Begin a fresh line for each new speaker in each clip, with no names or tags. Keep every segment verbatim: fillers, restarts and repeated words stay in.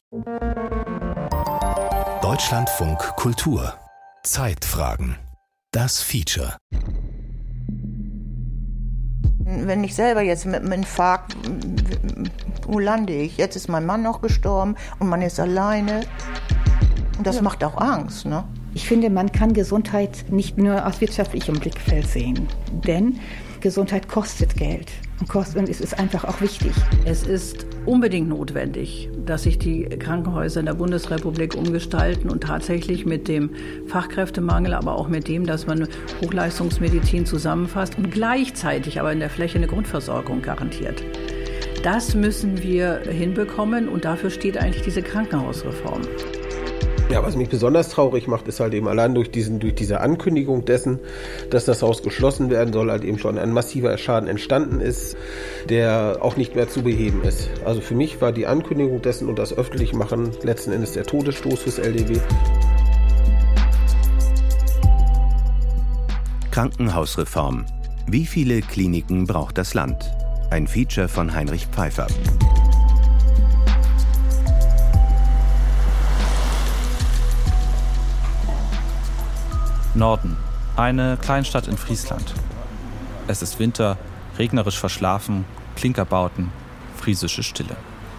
Deutschlandfunk Kultur. Zeitfragen. Das Feature.
Wenn ich selber jetzt mit einem Infarkt, wo lande ich? Jetzt ist mein Mann noch gestorben und man ist alleine. Und das ja. macht auch Angst, ne?
Ich finde, man kann Gesundheit nicht nur aus wirtschaftlichem Blickfeld sehen, denn Gesundheit kostet Geld und, kostet, und es ist einfach auch wichtig.
Es ist unbedingt notwendig, dass sich die Krankenhäuser in der Bundesrepublik umgestalten und tatsächlich mit dem Fachkräftemangel, aber auch mit dem, dass man Hochleistungsmedizin zusammenfasst und gleichzeitig aber in der Fläche eine Grundversorgung garantiert. Das müssen wir hinbekommen und dafür steht eigentlich diese Krankenhausreform.
Ja, was mich besonders traurig macht, ist halt eben allein durch diesen, durch diese Ankündigung dessen, dass das Haus geschlossen werden soll, halt eben schon ein massiver Schaden entstanden ist, der auch nicht mehr zu beheben ist. Also für mich war die Ankündigung dessen und das Öffentlichmachen letzten Endes der Todesstoß fürs L D W.
Krankenhausreform. Wie viele Kliniken braucht das Land? Ein Feature von Heinrich Pfeiffer.
Norden, eine Kleinstadt in Friesland. Es ist Winter, regnerisch verschlafen, Klinkerbauten, friesische Stille.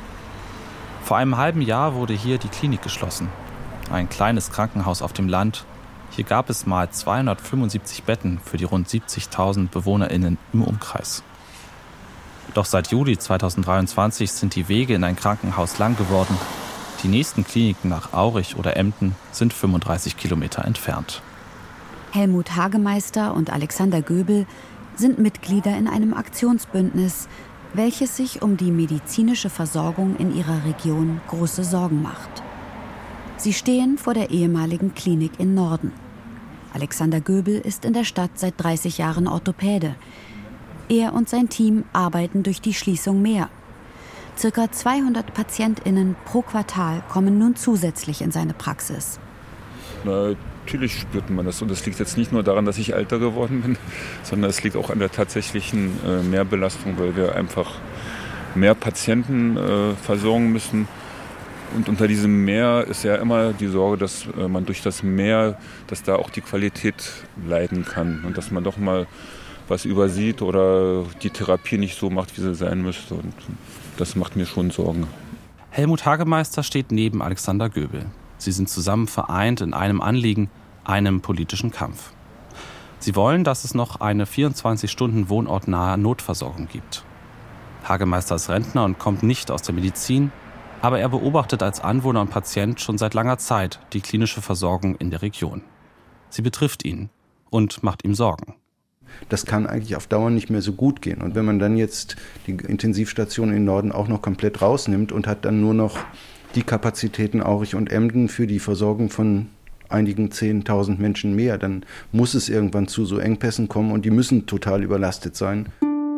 Vor einem halben Jahr wurde hier die Klinik geschlossen. Ein kleines Krankenhaus auf dem Land. Hier gab es mal zweihundertfünfundsiebzig Betten für die rund siebzigtausend BewohnerInnen im Umkreis. Doch seit Juli zweitausenddreiundzwanzig sind die Wege in ein Krankenhaus lang geworden. Die nächsten Kliniken nach Aurich oder Emden sind fünfunddreißig Kilometer entfernt.
Helmut Hagemeister und Alexander Göbel sind Mitglieder in einem Aktionsbündnis, welches sich um die medizinische Versorgung in ihrer Region große Sorgen macht. Sie stehen vor der ehemaligen Klinik in Norden. Alexander Göbel ist in der Stadt seit dreißig Jahren Orthopäde. Er und sein Team arbeiten durch die Schließung mehr. Circa zweihundert PatientInnen pro Quartal kommen nun zusätzlich in seine Praxis.
Natürlich spürt man das und es liegt jetzt nicht nur daran, dass ich älter geworden bin, sondern es liegt auch an der tatsächlichen äh, Mehrbelastung, weil wir einfach mehr Patienten äh, versorgen müssen. Und unter diesem Mehr ist ja immer die Sorge, dass äh, man durch das Mehr, dass da auch die Qualität leiden kann und dass man doch mal was übersieht oder die Therapie nicht so macht, wie sie sein müsste. Und das macht mir schon Sorgen.
Helmut Hagemeister steht neben Alexander Göbel. Sie sind zusammen vereint in einem Anliegen, einem politischen Kampf. Sie wollen, dass es noch eine vierundzwanzig Stunden wohnortnahe Notversorgung gibt. Hagemeister ist Rentner und kommt nicht aus der Medizin, aber er beobachtet als Anwohner und Patient schon seit langer Zeit die klinische Versorgung in der Region. Sie betrifft ihn und macht ihm Sorgen.
Das kann eigentlich auf Dauer nicht mehr so gut gehen. Und wenn man dann jetzt die Intensivstation im Norden auch noch komplett rausnimmt und hat dann nur noch die Kapazitäten Aurich und Emden für die Versorgung von einigen zehntausend Menschen mehr, dann muss es irgendwann zu so Engpässen kommen und die müssen total überlastet sein.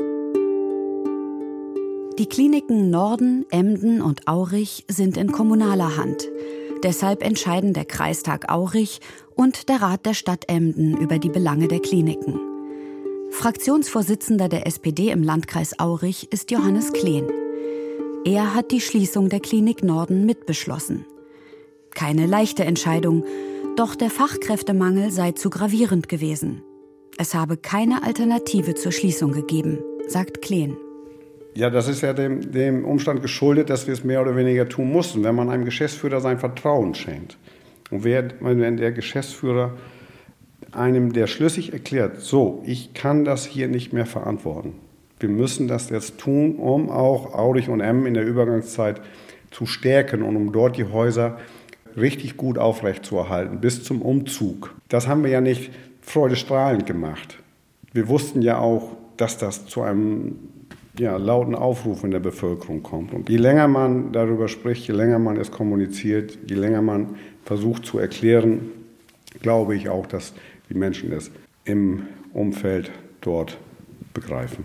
Die Kliniken Norden, Emden und Aurich sind in kommunaler Hand. Deshalb entscheiden der Kreistag Aurich und der Rat der Stadt Emden über die Belange der Kliniken. Fraktionsvorsitzender der S P D im Landkreis Aurich ist Johannes Kleen. Er hat die Schließung der Klinik Norden mitbeschlossen. Keine leichte Entscheidung, doch der Fachkräftemangel sei zu gravierend gewesen. Es habe keine Alternative zur Schließung gegeben, sagt Kleen.
Ja, das ist ja dem, dem Umstand geschuldet, dass wir es mehr oder weniger tun mussten, wenn man einem Geschäftsführer sein Vertrauen schenkt. Und wer, wenn der Geschäftsführer einem, der schlüssig erklärt, so, ich kann das hier nicht mehr verantworten. Wir müssen das jetzt tun, um auch Aurich und Emden in der Übergangszeit zu stärken und um dort die Häuser richtig gut aufrechtzuerhalten, bis zum Umzug. Das haben wir ja nicht freudestrahlend gemacht. Wir wussten ja auch, dass das zu einem ja, lauten Aufruf in der Bevölkerung kommt. Und je länger man darüber spricht, je länger man es kommuniziert, je länger man versucht zu erklären, glaube ich auch, dass die Menschen es im Umfeld dort begreifen.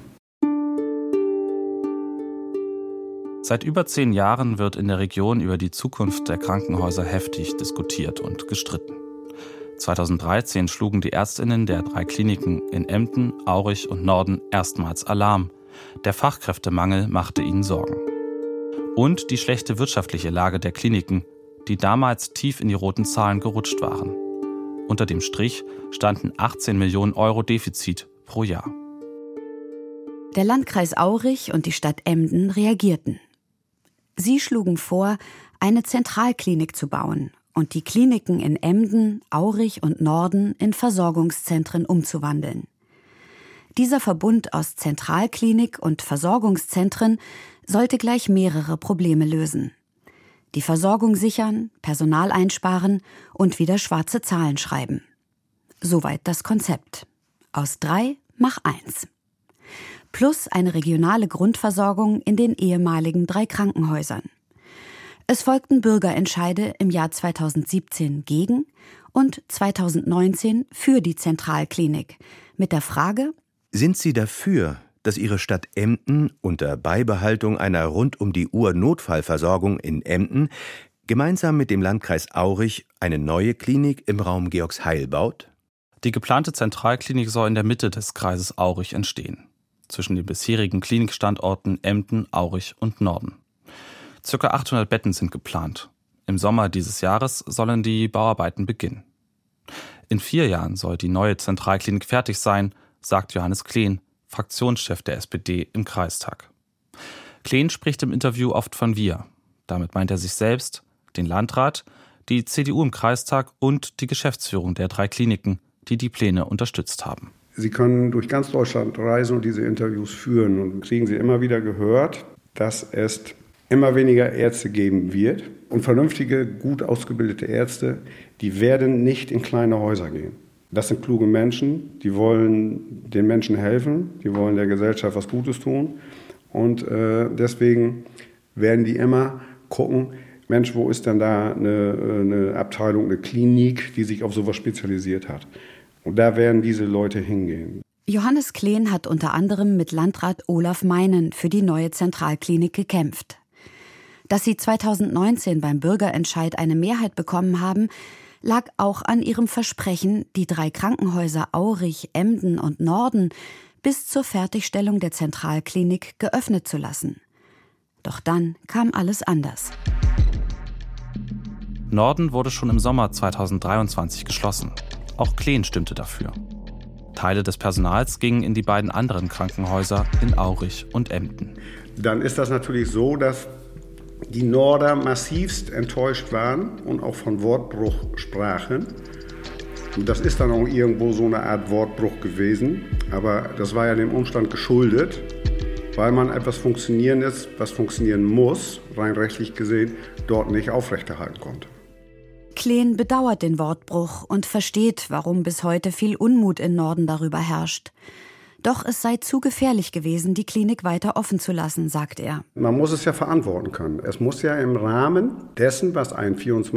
Seit über zehn Jahren wird in der Region über die Zukunft der Krankenhäuser heftig diskutiert und gestritten. zweitausenddreizehn schlugen die ÄrztInnen der drei Kliniken in Emden, Aurich und Norden erstmals Alarm. Der Fachkräftemangel machte ihnen Sorgen. Und die schlechte wirtschaftliche Lage der Kliniken, die damals tief in die roten Zahlen gerutscht waren. Unter dem Strich standen achtzehn Millionen Euro Defizit pro Jahr.
Der Landkreis Aurich und die Stadt Emden reagierten. Sie schlugen vor, eine Zentralklinik zu bauen und die Kliniken in Emden, Aurich und Norden in Versorgungszentren umzuwandeln. Dieser Verbund aus Zentralklinik und Versorgungszentren sollte gleich mehrere Probleme lösen. Die Versorgung sichern, Personal einsparen und wieder schwarze Zahlen schreiben. Soweit das Konzept. Aus drei mach eins. Plus eine regionale Grundversorgung in den ehemaligen drei Krankenhäusern. Es folgten Bürgerentscheide im Jahr zweitausendsiebzehn gegen und zweitausendneunzehn für die Zentralklinik mit der Frage:
Sind Sie dafür, dass Ihre Stadt Emden unter Beibehaltung einer Rund-um-die-Uhr-Notfallversorgung in Emden gemeinsam mit dem Landkreis Aurich eine neue Klinik im Raum Georgsheil baut?
Die geplante Zentralklinik soll in der Mitte des Kreises Aurich entstehen, zwischen den bisherigen Klinikstandorten Emden, Aurich und Norden. Circa achthundert Betten sind geplant. Im Sommer dieses Jahres sollen die Bauarbeiten beginnen. In vier Jahren soll die neue Zentralklinik fertig sein, sagt Johannes Kleen, Fraktionschef der S P D im Kreistag. Kleen spricht im Interview oft von wir. Damit meint er sich selbst, den Landrat, die C D U im Kreistag und die Geschäftsführung der drei Kliniken, die die Pläne unterstützt haben.
Sie können durch ganz Deutschland reisen und diese Interviews führen und kriegen Sie immer wieder gehört, dass es immer weniger Ärzte geben wird. Und vernünftige, gut ausgebildete Ärzte, die werden nicht in kleine Häuser gehen. Das sind kluge Menschen, die wollen den Menschen helfen, die wollen der Gesellschaft was Gutes tun. Und äh, deswegen werden die immer gucken, Mensch, wo ist denn da eine, eine Abteilung, eine Klinik, die sich auf sowas spezialisiert hat. Und da werden diese Leute hingehen.
Johannes Kleen hat unter anderem mit Landrat Olaf Meinen für die neue Zentralklinik gekämpft. Dass sie zweitausendneunzehn beim Bürgerentscheid eine Mehrheit bekommen haben, lag auch an ihrem Versprechen, die drei Krankenhäuser Aurich, Emden und Norden bis zur Fertigstellung der Zentralklinik geöffnet zu lassen. Doch dann kam alles anders.
Norden wurde schon im Sommer zweitausenddreiundzwanzig geschlossen. Auch Kleen stimmte dafür. Teile des Personals gingen in die beiden anderen Krankenhäuser in Aurich und Emden.
Dann ist das natürlich so, dass die Norder massivst enttäuscht waren und auch von Wortbruch sprachen. Und das ist dann auch irgendwo so eine Art Wortbruch gewesen. Aber das war ja dem Umstand geschuldet, weil man etwas Funktionierendes, was funktionieren muss, rein rechtlich gesehen, dort nicht aufrechterhalten konnte.
Kleen bedauert den Wortbruch und versteht, warum bis heute viel Unmut in Norden darüber herrscht. Doch es sei zu gefährlich gewesen, die Klinik weiter offen zu lassen, sagt er.
Man muss es ja verantworten können. Es muss ja im Rahmen dessen, was ein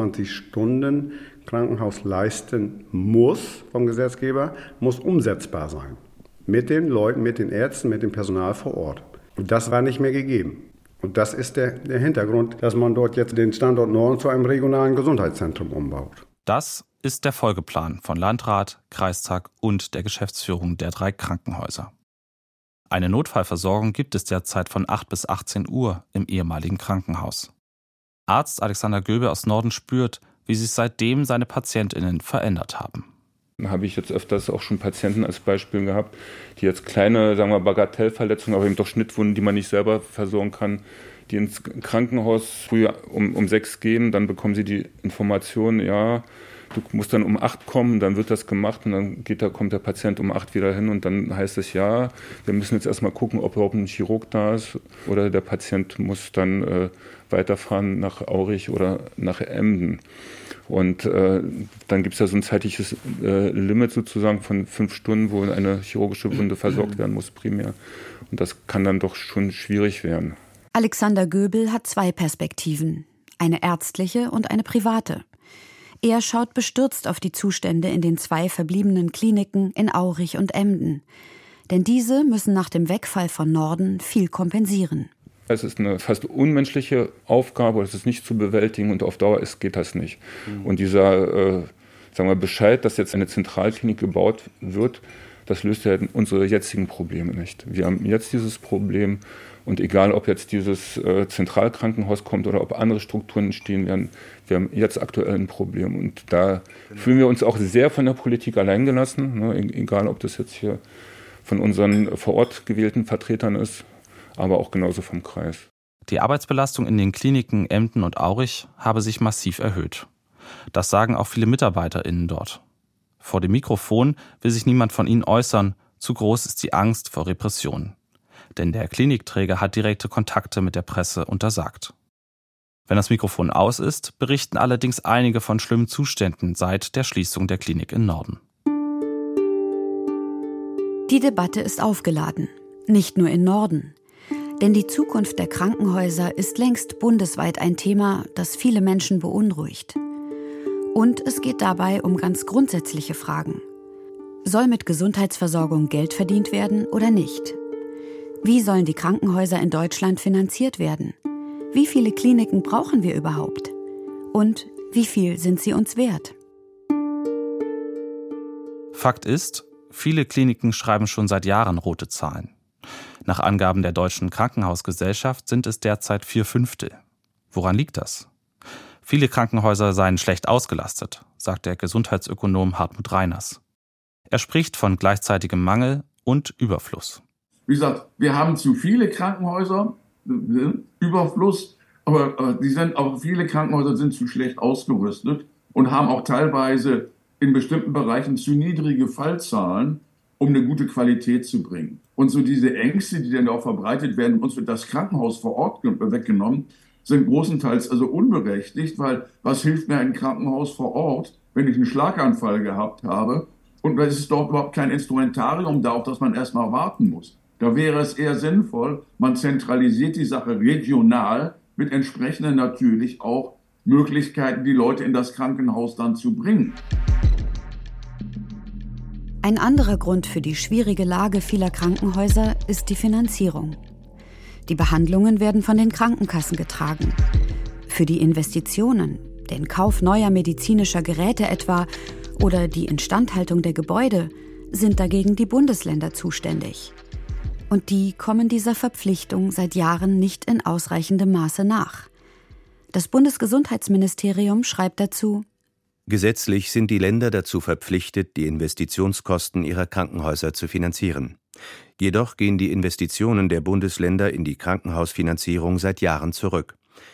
vierundzwanzig-Stunden-Krankenhaus leisten muss vom Gesetzgeber, muss umsetzbar sein. Mit den Leuten, mit den Ärzten, mit dem Personal vor Ort. Und das war nicht mehr gegeben. Und das ist der, der Hintergrund, dass man dort jetzt den Standort Norden zu einem regionalen Gesundheitszentrum umbaut.
Das ist der Folgeplan von Landrat, Kreistag und der Geschäftsführung der drei Krankenhäuser. Eine Notfallversorgung gibt es derzeit von acht bis achtzehn Uhr im ehemaligen Krankenhaus. Arzt Alexander Göbel aus Norden spürt, wie sich seitdem seine PatientInnen verändert haben.
Da habe ich jetzt öfters auch schon Patienten als Beispiel gehabt, die jetzt kleine, sagen wir, Bagatellverletzungen, aber eben doch Schnittwunden, die man nicht selber versorgen kann, die ins Krankenhaus früh um, um sechs gehen, dann bekommen sie die Information, ja, du musst dann um acht kommen, dann wird das gemacht und dann geht da, kommt der Patient um acht wieder hin und dann heißt es, ja, wir müssen jetzt erstmal gucken, ob überhaupt ein Chirurg da ist oder der Patient muss dann äh, weiterfahren nach Aurich oder nach Emden. Und äh, dann gibt es ja so ein zeitliches äh, Limit sozusagen von fünf Stunden, wo eine chirurgische Wunde versorgt werden muss primär. Und das kann dann doch schon schwierig werden.
Alexander Göbel hat zwei Perspektiven, eine ärztliche und eine private. Er schaut bestürzt auf die Zustände in den zwei verbliebenen Kliniken in Aurich und Emden. Denn diese müssen nach dem Wegfall von Norden viel kompensieren.
Es ist eine fast unmenschliche Aufgabe, es ist nicht zu bewältigen und auf Dauer ist, geht das nicht. Mhm. Und dieser äh, sagen wir, Bescheid, dass jetzt eine Zentralklinik gebaut wird, das löst ja unsere jetzigen Probleme nicht. Wir haben jetzt dieses Problem Und egal, ob jetzt dieses äh, Zentralkrankenhaus kommt oder ob andere Strukturen entstehen werden, wir haben jetzt aktuell ein Problem. Und da genau. fühlen wir uns auch sehr von der Politik alleingelassen, ne? Egal, ob das jetzt hier von unseren vor Ort gewählten Vertretern ist, aber auch genauso vom Kreis.
Die Arbeitsbelastung in den Kliniken Emden und Aurich habe sich massiv erhöht. Das sagen auch viele MitarbeiterInnen dort. Vor dem Mikrofon will sich niemand von ihnen äußern, zu groß ist die Angst vor Repressionen. Denn der Klinikträger hat direkte Kontakte mit der Presse untersagt. Wenn das Mikrofon aus ist, berichten allerdings einige von schlimmen Zuständen seit der Schließung der Klinik im Norden.
Die Debatte ist aufgeladen, nicht nur im Norden. Denn die Zukunft der Krankenhäuser ist längst bundesweit ein Thema, das viele Menschen beunruhigt. Und es geht dabei um ganz grundsätzliche Fragen. Soll mit Gesundheitsversorgung Geld verdient werden oder nicht? Wie sollen die Krankenhäuser in Deutschland finanziert werden? Wie viele Kliniken brauchen wir überhaupt? Und wie viel sind sie uns wert?
Fakt ist, viele Kliniken schreiben schon seit Jahren rote Zahlen. Nach Angaben der Deutschen Krankenhausgesellschaft sind es derzeit vier Fünftel. Woran liegt das? Viele Krankenhäuser seien schlecht ausgelastet, sagt der Gesundheitsökonom Hartmut Reiners. Er spricht von gleichzeitigem Mangel und Überfluss.
Wie gesagt, wir haben zu viele Krankenhäuser, Überfluss, aber die sind auch viele Krankenhäuser sind zu schlecht ausgerüstet und haben auch teilweise in bestimmten Bereichen zu niedrige Fallzahlen, um eine gute Qualität zu bringen. Und so diese Ängste, die dann auch verbreitet werden, uns wird das Krankenhaus vor Ort weggenommen, sind großenteils also unberechtigt, weil was hilft mir ein Krankenhaus vor Ort, wenn ich einen Schlaganfall gehabt habe und es ist dort überhaupt kein Instrumentarium da, auf das man erstmal warten muss. Da wäre es eher sinnvoll, man zentralisiert die Sache regional mit entsprechenden natürlich auch Möglichkeiten, die Leute in das Krankenhaus dann zu bringen.
Ein anderer Grund für die schwierige Lage vieler Krankenhäuser ist die Finanzierung. Die Behandlungen werden von den Krankenkassen getragen. Für die Investitionen, den Kauf neuer medizinischer Geräte etwa oder die Instandhaltung der Gebäude, sind dagegen die Bundesländer zuständig. Und die kommen dieser Verpflichtung seit Jahren nicht in ausreichendem Maße nach. Das Bundesgesundheitsministerium schreibt dazu:
Gesetzlich sind die Länder dazu verpflichtet, die Investitionskosten ihrer Krankenhäuser zu finanzieren. Jedoch gehen die Investitionen der Bundesländer in die Krankenhausfinanzierung seit Jahren zurück.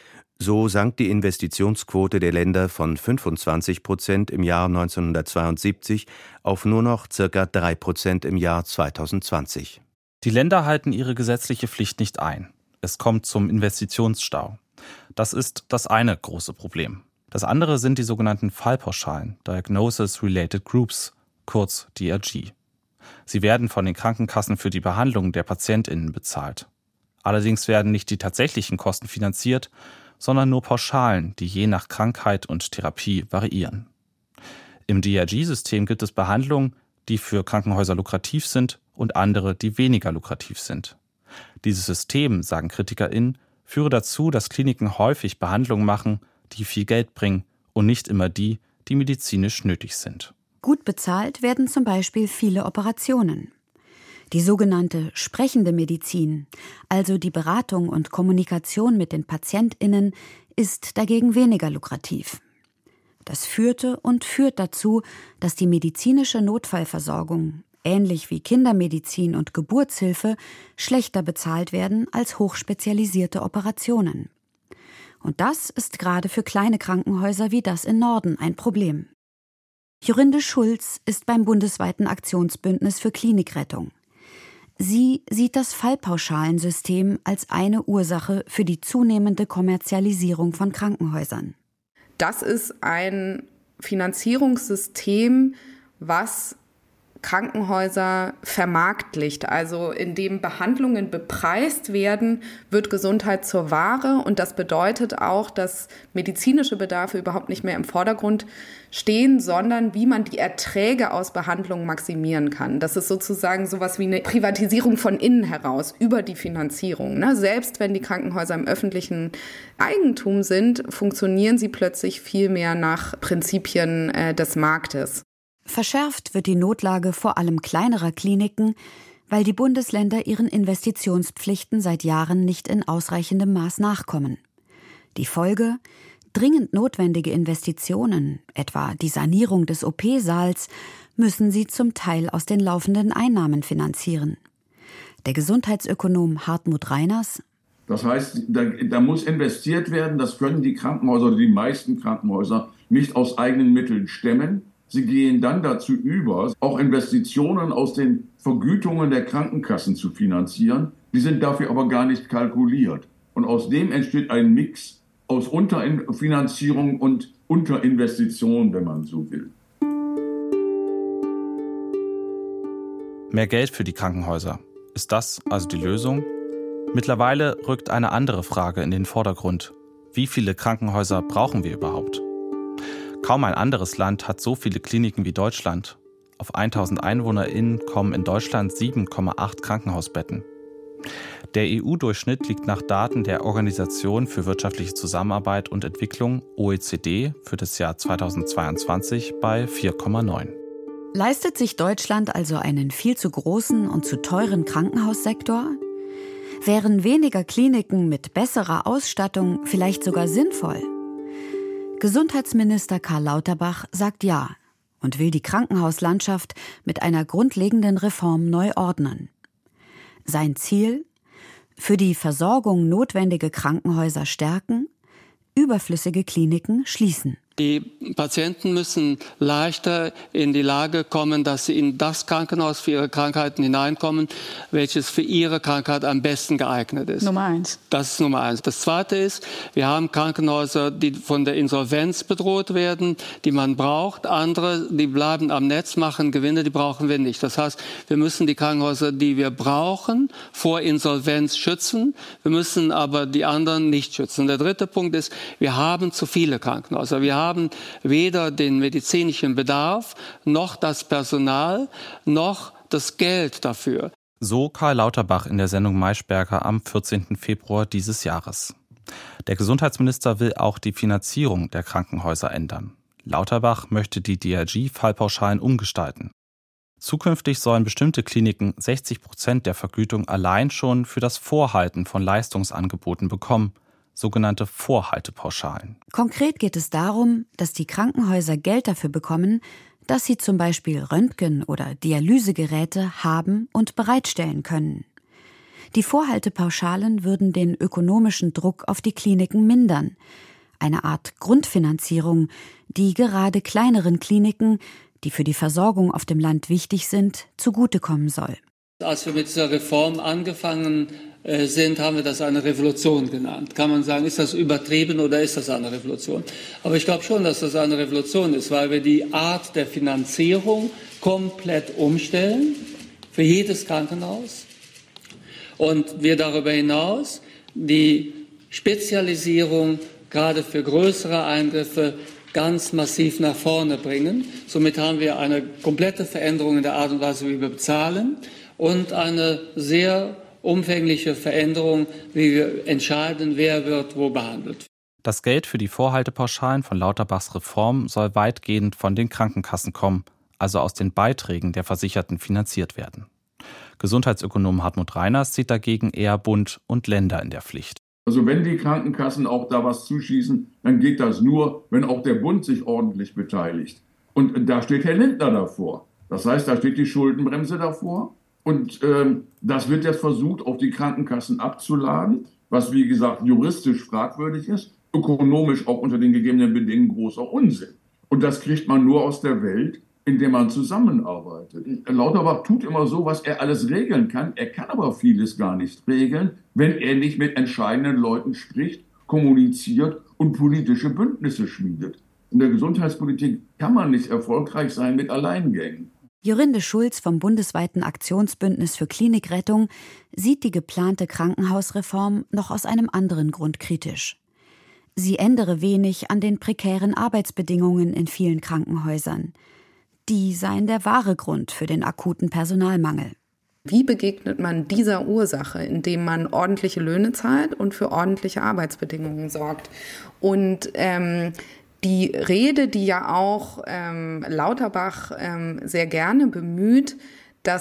So sank die Investitionsquote der Länder von fünfundzwanzig Prozent im Jahr neunzehnhundertzweiundsiebzig auf nur noch ca. drei Prozent im Jahr zweitausendzwanzig.
Die Länder halten ihre gesetzliche Pflicht nicht ein. Es kommt zum Investitionsstau. Das ist das eine große Problem. Das andere sind die sogenannten Fallpauschalen, Diagnosis Related Groups, kurz D R G. Sie werden von den Krankenkassen für die Behandlung der PatientInnen bezahlt. Allerdings werden nicht die tatsächlichen Kosten finanziert, sondern nur Pauschalen, die je nach Krankheit und Therapie variieren. Im D R G-System gibt es Behandlungen, die für Krankenhäuser lukrativ sind und andere, die weniger lukrativ sind. Dieses System, sagen KritikerInnen, führe dazu, dass Kliniken häufig Behandlungen machen, die viel Geld bringen und nicht immer die, die medizinisch nötig sind.
Gut bezahlt werden zum Beispiel viele Operationen. Die sogenannte sprechende Medizin, also die Beratung und Kommunikation mit den PatientInnen, ist dagegen weniger lukrativ. Das führte und führt dazu, dass die medizinische Notfallversorgung, ähnlich wie Kindermedizin und Geburtshilfe, schlechter bezahlt werden als hochspezialisierte Operationen. Und das ist gerade für kleine Krankenhäuser wie das im Norden ein Problem. Jorinde Schulz ist beim bundesweiten Aktionsbündnis für Klinikrettung. Sie sieht das Fallpauschalensystem als eine Ursache für die zunehmende Kommerzialisierung von Krankenhäusern.
Das ist ein Finanzierungssystem, was Krankenhäuser vermarktlicht. Also indem Behandlungen bepreist werden, wird Gesundheit zur Ware. Und das bedeutet auch, dass medizinische Bedarfe überhaupt nicht mehr im Vordergrund stehen, sondern wie man die Erträge aus Behandlungen maximieren kann. Das ist sozusagen sowas wie eine Privatisierung von innen heraus über die Finanzierung. Ne? Selbst wenn die Krankenhäuser im öffentlichen Eigentum sind, funktionieren sie plötzlich viel mehr nach Prinzipien äh, des Marktes.
Verschärft wird die Notlage vor allem kleinerer Kliniken, weil die Bundesländer ihren Investitionspflichten seit Jahren nicht in ausreichendem Maß nachkommen. Die Folge: dringend notwendige Investitionen, etwa die Sanierung des O P-Saals, müssen sie zum Teil aus den laufenden Einnahmen finanzieren. Der Gesundheitsökonom Hartmut Reiners:
Das heißt, da, da muss investiert werden, das können die Krankenhäuser oder die meisten Krankenhäuser nicht aus eigenen Mitteln stemmen. Sie gehen dann dazu über, auch Investitionen aus den Vergütungen der Krankenkassen zu finanzieren. Die sind dafür aber gar nicht kalkuliert. Und aus dem entsteht ein Mix aus Unterfinanzierung und Unterinvestition, wenn man so will.
Mehr Geld für die Krankenhäuser. Ist das also die Lösung? Mittlerweile rückt eine andere Frage in den Vordergrund. Wie viele Krankenhäuser brauchen wir überhaupt? Kaum ein anderes Land hat so viele Kliniken wie Deutschland. Auf tausend EinwohnerInnen kommen in Deutschland sieben Komma acht Krankenhausbetten. Der E U-Durchschnitt liegt nach Daten der Organisation für wirtschaftliche Zusammenarbeit und Entwicklung O E C D für das Jahr zweitausendzweiundzwanzig bei vier Komma neun.
Leistet sich Deutschland also einen viel zu großen und zu teuren Krankenhaussektor? Wären weniger Kliniken mit besserer Ausstattung vielleicht sogar sinnvoll? Gesundheitsminister Karl Lauterbach sagt ja und will die Krankenhauslandschaft mit einer grundlegenden Reform neu ordnen. Sein Ziel: für die Versorgung notwendige Krankenhäuser stärken, überflüssige Kliniken schließen.
Die Patienten müssen leichter in die Lage kommen, dass sie in das Krankenhaus für ihre Krankheiten hineinkommen, welches für ihre Krankheit am besten geeignet ist.
Nummer eins.
Das ist Nummer eins. Das Zweite ist, wir haben Krankenhäuser, die von der Insolvenz bedroht werden, die man braucht. Andere, die bleiben am Netz, machen Gewinne, die brauchen wir nicht. Das heißt, wir müssen die Krankenhäuser, die wir brauchen, vor Insolvenz schützen. Wir müssen aber die anderen nicht schützen. Der dritte Punkt ist, wir haben zu viele Krankenhäuser. Wir haben haben weder den medizinischen Bedarf, noch das Personal, noch das Geld dafür.
So Karl Lauterbach in der Sendung Maischberger am vierzehnten Februar dieses Jahres. Der Gesundheitsminister will auch die Finanzierung der Krankenhäuser ändern. Lauterbach möchte die D R G-Fallpauschalen umgestalten. Zukünftig sollen bestimmte Kliniken sechzig Prozent der Vergütung allein schon für das Vorhalten von Leistungsangeboten bekommen. Sogenannte Vorhaltepauschalen.
Konkret geht es darum, dass die Krankenhäuser Geld dafür bekommen, dass sie zum Beispiel Röntgen- oder Dialysegeräte haben und bereitstellen können. Die Vorhaltepauschalen würden den ökonomischen Druck auf die Kliniken mindern. Eine Art Grundfinanzierung, die gerade kleineren Kliniken, die für die Versorgung auf dem Land wichtig sind, zugutekommen soll.
Als wir mit dieser Reform angefangen sind, haben wir das eine Revolution genannt. Kann man sagen, ist das übertrieben oder ist das eine Revolution? Aber ich glaube schon, dass das eine Revolution ist, weil wir die Art der Finanzierung komplett umstellen für jedes Krankenhaus und wir darüber hinaus die Spezialisierung gerade für größere Eingriffe ganz massiv nach vorne bringen. Somit haben wir eine komplette Veränderung in der Art und Weise, wie wir bezahlen und eine sehr umfängliche Veränderung, wie wir entscheiden, wer wird wo behandelt.
Das Geld für die Vorhaltepauschalen von Lauterbachs Reform soll weitgehend von den Krankenkassen kommen, also aus den Beiträgen der Versicherten finanziert werden. Gesundheitsökonom Hartmut Reiners sieht dagegen eher Bund und Länder in der Pflicht.
Also wenn die Krankenkassen auch da was zuschießen, dann geht das nur, wenn auch der Bund sich ordentlich beteiligt. Und da steht Herr Lindner davor. Das heißt, da steht die Schuldenbremse davor. Und ähm, das wird jetzt versucht, auf die Krankenkassen abzuladen, was wie gesagt juristisch fragwürdig ist, ökonomisch auch unter den gegebenen Bedingungen großer Unsinn. Und das kriegt man nur aus der Welt, in der man zusammenarbeitet. Lauterbach tut immer so, was er alles regeln kann. Er kann aber vieles gar nicht regeln, wenn er nicht mit entscheidenden Leuten spricht, kommuniziert und politische Bündnisse schmiedet. In der Gesundheitspolitik kann man nicht erfolgreich sein mit Alleingängen.
Jorinde Schulz vom bundesweiten Aktionsbündnis für Klinikrettung sieht die geplante Krankenhausreform noch aus einem anderen Grund kritisch. Sie ändere wenig an den prekären Arbeitsbedingungen in vielen Krankenhäusern. Die seien der wahre Grund für den akuten Personalmangel.
Wie begegnet man dieser Ursache, indem man ordentliche Löhne zahlt und für ordentliche Arbeitsbedingungen sorgt? Und ähm, die Rede, die ja auch ähm, Lauterbach ähm, sehr gerne bemüht, dass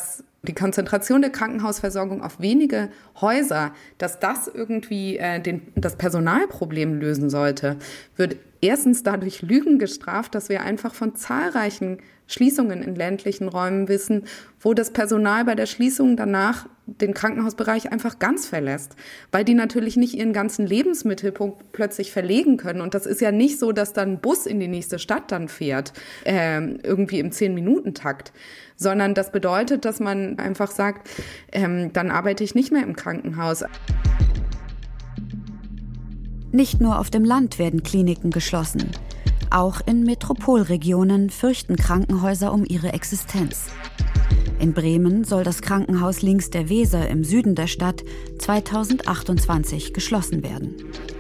Die Konzentration der Krankenhausversorgung auf wenige Häuser, dass das irgendwie äh, den, das Personalproblem lösen sollte, wird erstens dadurch Lügen gestraft, dass wir einfach von zahlreichen Schließungen in ländlichen Räumen wissen, wo das Personal bei der Schließung danach den Krankenhausbereich einfach ganz verlässt, weil die natürlich nicht ihren ganzen Lebensmittelpunkt plötzlich verlegen können. Und das ist ja nicht so, dass dann ein Bus in die nächste Stadt dann fährt, äh, irgendwie im zehn-Minuten-Takt, sondern das bedeutet, dass man einfach sagt, ähm, dann arbeite ich nicht mehr im Krankenhaus.
Nicht nur auf dem Land werden Kliniken geschlossen. Auch in Metropolregionen fürchten Krankenhäuser um ihre Existenz. In Bremen soll das Krankenhaus links der Weser im Süden der Stadt zweitausendachtundzwanzig geschlossen werden.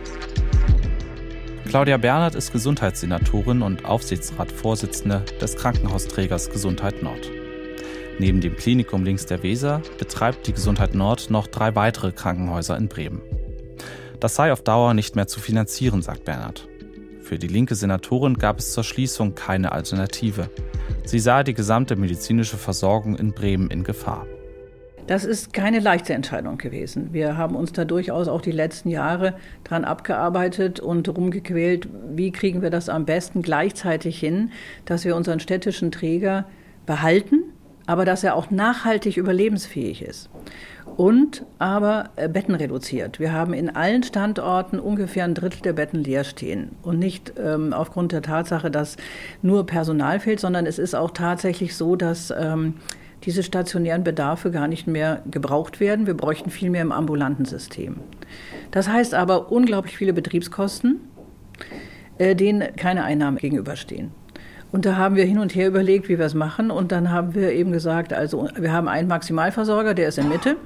Claudia Bernert ist Gesundheitssenatorin und Aufsichtsratsvorsitzende des Krankenhausträgers Gesundheit Nord. Neben dem Klinikum links der Weser betreibt die Gesundheit Nord noch drei weitere Krankenhäuser in Bremen. Das sei auf Dauer nicht mehr zu finanzieren, sagt Bernert. Für die linke Senatorin gab es zur Schließung keine Alternative. Sie sah die gesamte medizinische Versorgung in Bremen in Gefahr.
Das ist keine leichte Entscheidung gewesen. Wir haben uns da durchaus auch die letzten Jahre dran abgearbeitet und rumgequält, wie kriegen wir das am besten gleichzeitig hin, dass wir unseren städtischen Träger behalten, aber dass er auch nachhaltig überlebensfähig ist. Und aber Betten reduziert. Wir haben in allen Standorten ungefähr ein Drittel der Betten leer stehen. Und nicht ähm, aufgrund der Tatsache, dass nur Personal fehlt, sondern es ist auch tatsächlich so, dass ähm, diese stationären Bedarfe gar nicht mehr gebraucht werden. Wir bräuchten viel mehr im ambulanten System. Das heißt aber unglaublich viele Betriebskosten, äh, denen keine Einnahmen gegenüberstehen. Und da haben wir hin und her überlegt, wie wir es machen. Und dann haben wir eben gesagt, also wir haben einen Maximalversorger, der ist in Mitte.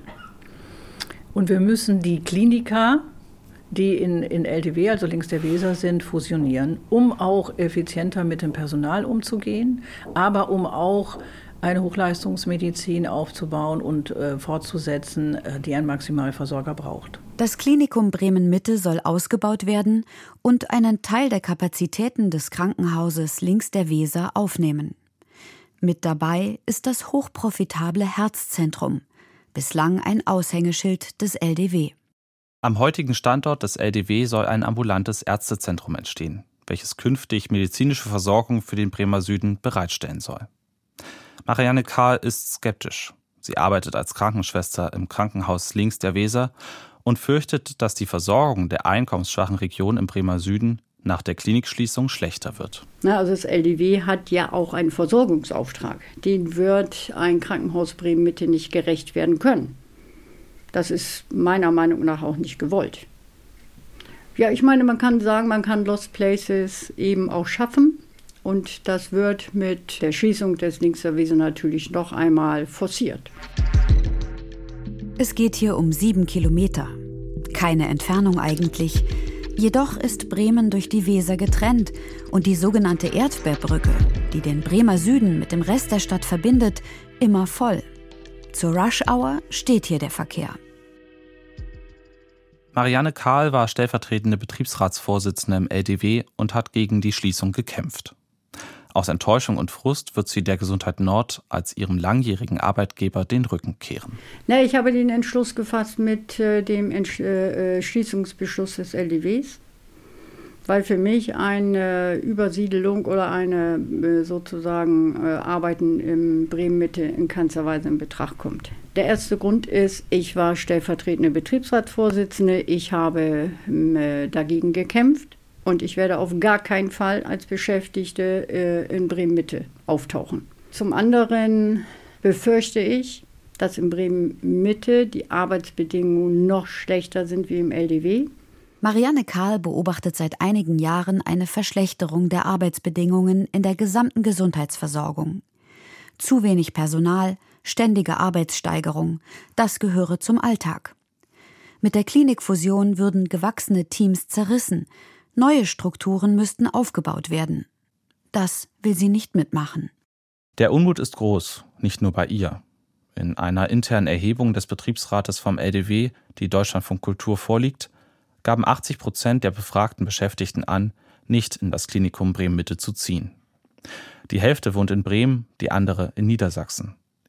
Und wir müssen die Klinika, die in, in L D W, also links der Weser sind, fusionieren, um auch effizienter mit dem Personal umzugehen, aber um auch eine Hochleistungsmedizin aufzubauen und äh, fortzusetzen, äh, die ein Maximalversorger braucht.
Das Klinikum Bremen-Mitte soll ausgebaut werden und einen Teil der Kapazitäten des Krankenhauses links der Weser aufnehmen. Mit dabei ist das hochprofitable Herzzentrum, bislang ein Aushängeschild des L D W.
Am heutigen Standort des L D W soll ein ambulantes Ärztezentrum entstehen, welches künftig medizinische Versorgung für den Bremer Süden bereitstellen soll. Marianne Kahl ist skeptisch. Sie arbeitet als Krankenschwester im Krankenhaus links der Weser und fürchtet, dass die Versorgung der einkommensschwachen Region im Bremer Süden nach der Klinikschließung schlechter wird.
Na, also das L D W hat ja auch einen Versorgungsauftrag. Den wird ein Krankenhaus Bremen-Mitte nicht gerecht werden können. Das ist meiner Meinung nach auch nicht gewollt. Ja, ich meine, man kann sagen, man kann Lost Places eben auch schaffen. Und das wird mit der Schließung des links der Weser natürlich noch einmal forciert.
Es geht hier um sieben Kilometer. Keine Entfernung eigentlich. Jedoch ist Bremen durch die Weser getrennt und die sogenannte Erdbeerbrücke, die den Bremer Süden mit dem Rest der Stadt verbindet, immer voll. Zur Rush-Hour steht hier der Verkehr.
Marianne Kahl war stellvertretende Betriebsratsvorsitzende im L D W und hat gegen die Schließung gekämpft. Aus Enttäuschung und Frust wird sie der Gesundheit Nord als ihrem langjährigen Arbeitgeber den Rücken kehren.
Na, ich habe den Entschluss gefasst mit äh, dem Entsch- äh, Schließungsbeschluss des L D Ws, weil für mich eine Übersiedelung oder eine äh, sozusagen äh, Arbeiten im Bremen-Mitte in keinster Weise in Betracht kommt. Der erste Grund ist, ich war stellvertretende Betriebsratsvorsitzende, ich habe äh, dagegen gekämpft. Und ich werde auf gar keinen Fall als Beschäftigte äh, in Bremen-Mitte auftauchen. Zum anderen befürchte ich, dass in Bremen-Mitte die Arbeitsbedingungen noch schlechter sind wie im L D W.
Marianne Kahl beobachtet seit einigen Jahren eine Verschlechterung der Arbeitsbedingungen in der gesamten Gesundheitsversorgung. Zu wenig Personal, ständige Arbeitssteigerung, das gehöre zum Alltag. Mit der Klinikfusion würden gewachsene Teams zerrissen. Neue Strukturen müssten aufgebaut werden. Das will sie nicht mitmachen.
Der Unmut ist groß, nicht nur bei ihr. In einer internen Erhebung des Betriebsrates vom L D W, die Deutschlandfunk Kultur vorliegt, gaben achtzig Prozent der befragten Beschäftigten an, nicht in das Klinikum Bremen-Mitte zu ziehen. Die Hälfte wohnt in Bremen, die andere in Niedersachsen.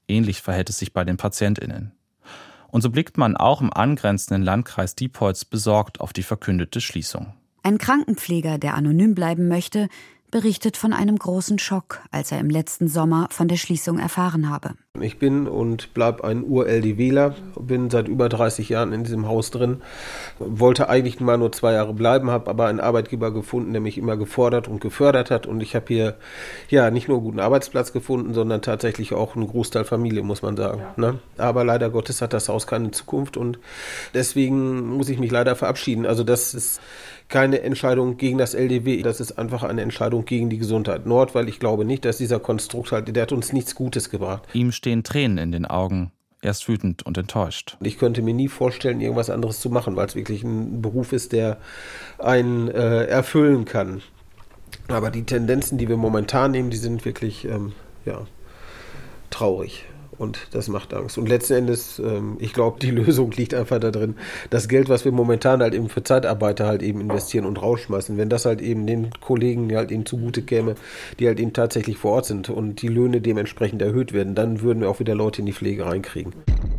Ähnlich verhält es sich bei den PatientInnen. Und so blickt man auch im angrenzenden Landkreis Diepholz besorgt auf die verkündete Schließung.
Ein Krankenpfleger, der anonym bleiben möchte, berichtet von einem großen Schock, als er im letzten Sommer von der Schließung erfahren habe.
Ich bin und bleibe ein Ur-LDWler, bin seit über dreißig Jahren in diesem Haus drin, wollte eigentlich mal nur zwei Jahre bleiben, habe aber einen Arbeitgeber gefunden, der mich immer gefordert und gefördert hat, und ich habe hier ja nicht nur einen guten Arbeitsplatz gefunden, sondern tatsächlich auch einen Großteil Familie, muss man sagen. Ne? Aber leider Gottes hat das Haus keine Zukunft, und deswegen muss ich mich leider verabschieden. Also das ist keine Entscheidung gegen das L D W, das ist einfach eine Entscheidung gegen die Gesundheit Nord, weil ich glaube nicht, dass dieser Konstrukt halt, der hat uns nichts Gutes gebracht.
Ihm stehen Tränen in den Augen. Er ist wütend und enttäuscht.
Ich könnte mir nie vorstellen, irgendwas anderes zu machen, weil es wirklich ein Beruf ist, der einen äh, erfüllen kann. Aber die Tendenzen, die wir momentan nehmen, die sind wirklich ähm, ja, traurig. Und das macht Angst. Und letzten Endes, ähm, ich glaube, die Lösung liegt einfach da drin, das Geld, was wir momentan halt eben für Zeitarbeiter halt eben investieren und rausschmeißen, wenn das halt eben den Kollegen halt eben zugute käme, die halt eben tatsächlich vor Ort sind und die Löhne dementsprechend erhöht werden, dann würden wir auch wieder Leute in die Pflege reinkriegen.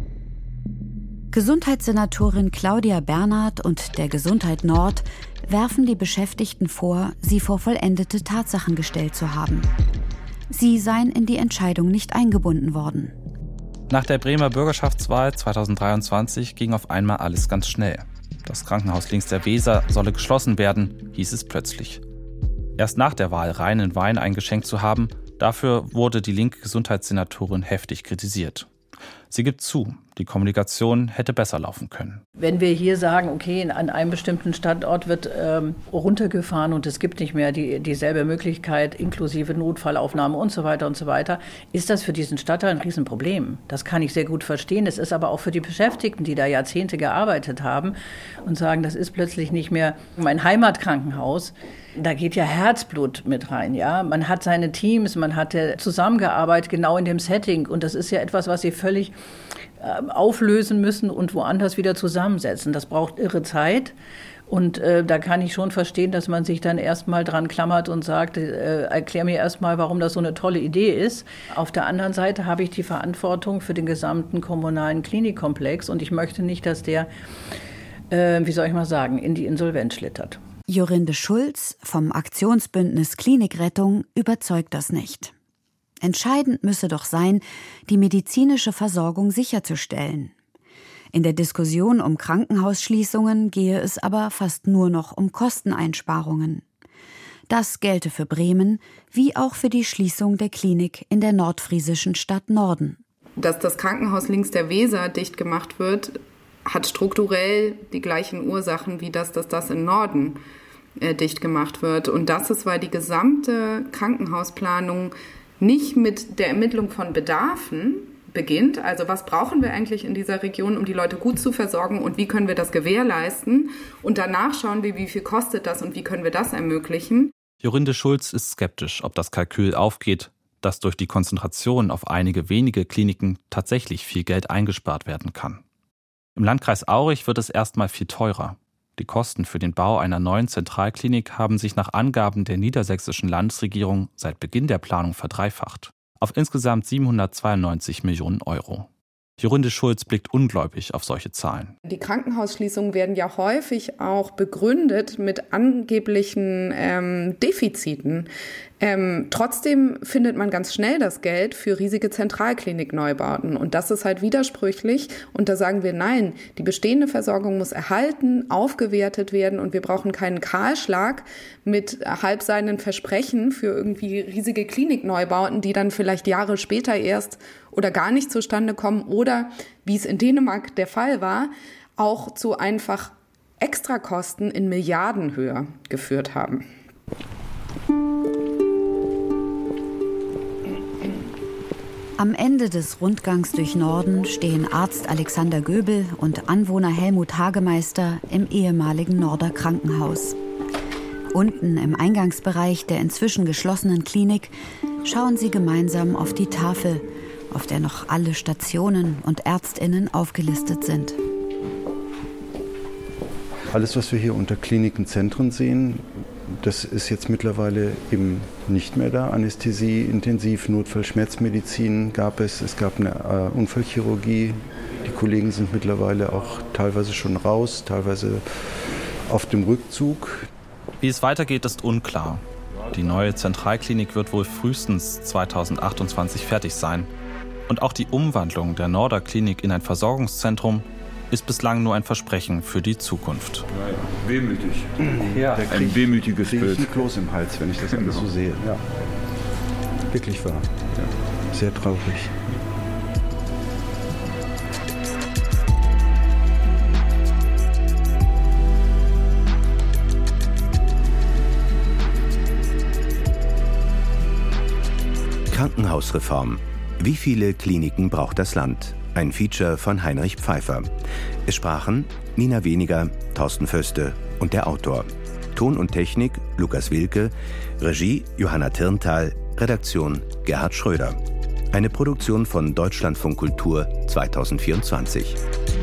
Gesundheitssenatorin Claudia Bernhardt und der Gesundheit Nord werfen die Beschäftigten vor, sie vor vollendete Tatsachen gestellt zu haben. Sie seien in die Entscheidung nicht eingebunden worden.
Nach der Bremer Bürgerschaftswahl zweitausenddreiundzwanzig ging auf einmal alles ganz schnell. Das Krankenhaus links der Weser solle geschlossen werden, hieß es plötzlich. Erst nach der Wahl reinen Wein eingeschenkt zu haben, dafür wurde die linke Gesundheitssenatorin heftig kritisiert. Sie gibt zu, die Kommunikation hätte besser laufen können.
Wenn wir hier sagen, okay, an einem bestimmten Standort wird ähm, runtergefahren und es gibt nicht mehr die, dieselbe Möglichkeit, inklusive Notfallaufnahme und so weiter und so weiter, ist das für diesen Stadtteil ein Riesenproblem. Das kann ich sehr gut verstehen. Es ist aber auch für die Beschäftigten, die da Jahrzehnte gearbeitet haben und sagen, das ist plötzlich nicht mehr mein Heimatkrankenhaus. Da geht ja Herzblut mit rein, ja. Man hat seine Teams, man hat ja zusammengearbeitet, genau in dem Setting. Und das ist ja etwas, was sie völlig äh, auflösen müssen und woanders wieder zusammensetzen. Das braucht irre Zeit. Und äh, da kann ich schon verstehen, dass man sich dann erstmal dran klammert und sagt, äh, erklär mir erstmal, warum das so eine tolle Idee ist. Auf der anderen Seite habe ich die Verantwortung für den gesamten kommunalen Klinikkomplex und ich möchte nicht, dass der, äh, wie soll ich mal sagen, in die Insolvenz schlittert.
Jorinde Schulz vom Aktionsbündnis Klinikrettung überzeugt das nicht. Entscheidend müsse doch sein, die medizinische Versorgung sicherzustellen. In der Diskussion um Krankenhausschließungen gehe es aber fast nur noch um Kosteneinsparungen. Das gelte für Bremen wie auch für die Schließung der Klinik in der nordfriesischen Stadt Norden.
Dass das Krankenhaus links der Weser dicht gemacht wird, hat strukturell die gleichen Ursachen, wie das, dass das im Norden äh, dicht gemacht wird. Und das ist, weil die gesamte Krankenhausplanung nicht mit der Ermittlung von Bedarfen beginnt. Also was brauchen wir eigentlich in dieser Region, um die Leute gut zu versorgen und wie können wir das gewährleisten? Und danach schauen wir, wie viel kostet das und wie können wir das ermöglichen.
Jorinde Schulz ist skeptisch, ob das Kalkül aufgeht, dass durch die Konzentration auf einige wenige Kliniken tatsächlich viel Geld eingespart werden kann. Im Landkreis Aurich wird es erstmal viel teurer. Die Kosten für den Bau einer neuen Zentralklinik haben sich nach Angaben der niedersächsischen Landesregierung seit Beginn der Planung verdreifacht. Auf insgesamt siebenhundertzweiundneunzig Millionen Euro. Jorinde Schulz blickt ungläubig auf solche Zahlen.
Die Krankenhausschließungen werden ja häufig auch begründet mit angeblichen ähm, Defiziten. Ähm, trotzdem findet man ganz schnell das Geld für riesige Zentralklinik-Neubauten. Und das ist halt widersprüchlich. Und da sagen wir, nein, die bestehende Versorgung muss erhalten, aufgewertet werden. Und wir brauchen keinen Kahlschlag mit halbseidenen Versprechen für irgendwie riesige Klinikneubauten, die dann vielleicht Jahre später erst oder gar nicht zustande kommen. Oder, wie es in Dänemark der Fall war, auch zu einfach Extrakosten in Milliardenhöhe geführt haben.
Am Ende des Rundgangs durch Norden stehen Arzt Alexander Göbel und Anwohner Helmut Hagemeister im ehemaligen Norder Krankenhaus. Unten im Eingangsbereich der inzwischen geschlossenen Klinik schauen sie gemeinsam auf die Tafel, auf der noch alle Stationen und ÄrztInnen aufgelistet sind.
Alles, was wir hier unter Klinikenzentren sehen, Das ist jetzt mittlerweile eben nicht mehr da. Anästhesie, Intensiv, Notfall, Schmerzmedizin gab es. Es gab eine äh, Unfallchirurgie. Die Kollegen sind mittlerweile auch teilweise schon raus, teilweise auf dem Rückzug.
Wie es weitergeht, ist unklar. Die neue Zentralklinik wird wohl frühestens zweitausendachtundzwanzig fertig sein. Und auch die Umwandlung der Norderklinik in ein Versorgungszentrum ist bislang nur ein Versprechen für die Zukunft.
Ja, ja. Wehmütig.
Ja,
ein
krieg,
wehmütiges
krieg
Bild.
Ich ein Kloß im Hals, wenn ich das alles so sehe. Ja. Wirklich wahr. Ja. Sehr traurig.
Krankenhausreform. Wie viele Kliniken braucht das Land? Ein Feature von Heinrich Pfeiffer. Es sprachen Nina Weniger, Thorsten Föste und der Autor. Ton und Technik Lukas Wilke, Regie Johanna Tirntal, Redaktion Gerhard Schröder. Eine Produktion von Deutschlandfunk Kultur zweitausendvierundzwanzig.